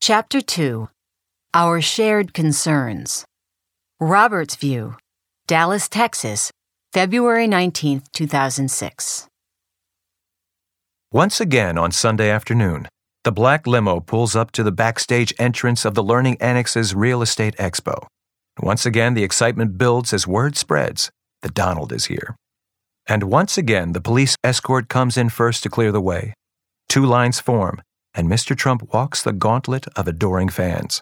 Chapter 2. Our Shared Concerns. Robert's View, Dallas, Texas, February 19, 2006. Once again on Sunday afternoon, the black limo pulls up to the backstage entrance of the Learning Annex's Real Estate Expo. Once again, the excitement builds as word spreads that Donald is here. And once again, the police escort comes in first to clear the way. Two lines form, and Mr. Trump walks the gauntlet of adoring fans.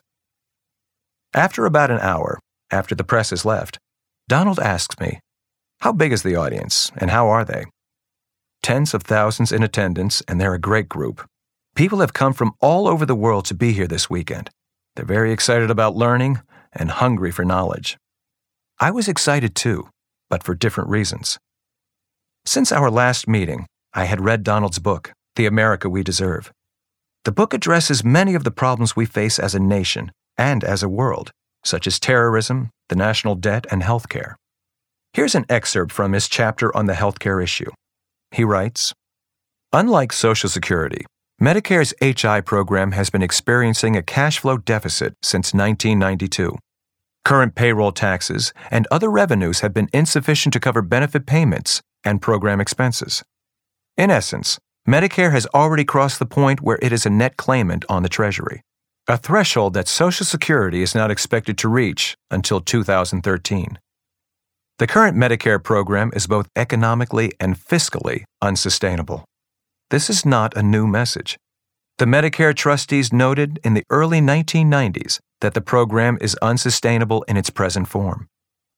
After about an hour, after the press has left, Donald asks me, "How big is the audience, and how are they?" Tens of thousands in attendance, and they're a great group. People have come from all over the world to be here this weekend. They're very excited about learning and hungry for knowledge. I was excited too, but for different reasons. Since our last meeting, I had read Donald's book, The America We Deserve. The book addresses many of the problems we face as a nation and as a world, such as terrorism, the national debt, and healthcare. Here's an excerpt from his chapter on the healthcare issue. He writes, "Unlike Social Security, Medicare's HI program has been experiencing a cash flow deficit since 1992. Current payroll taxes and other revenues have been insufficient to cover benefit payments and program expenses. In essence, Medicare has already crossed the point where it is a net claimant on the Treasury, a threshold that Social Security is not expected to reach until 2013. The current Medicare program is both economically and fiscally unsustainable. This is not a new message. The Medicare trustees noted in the early 1990s that the program is unsustainable in its present form.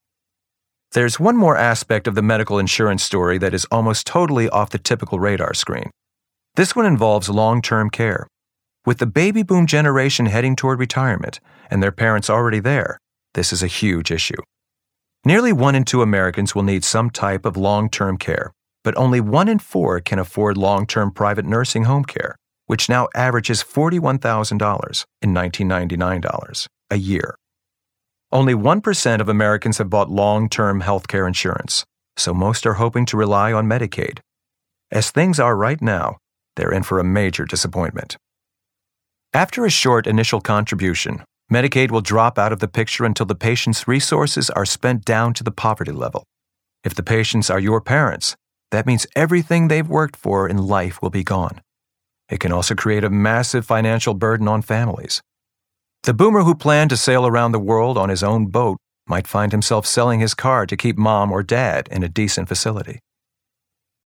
There's one more aspect of the medical insurance story that is almost totally off the typical radar screen. This one involves long-term care. With the baby boom generation heading toward retirement and their parents already there, this is a huge issue. Nearly 1 in 2 Americans will need some type of long-term care, but only 1 in 4 can afford long-term private nursing home care, which now averages $41,000 in $1999 a year. Only 1% of Americans have bought long-term health care insurance, so most are hoping to rely on Medicaid. As things are right now, they're in for a major disappointment. After a short initial contribution, Medicaid will drop out of the picture until the patient's resources are spent down to the poverty level. If the patients are your parents, that means everything they've worked for in life will be gone. It can also create a massive financial burden on families. The boomer who planned to sail around the world on his own boat might find himself selling his car to keep mom or dad in a decent facility.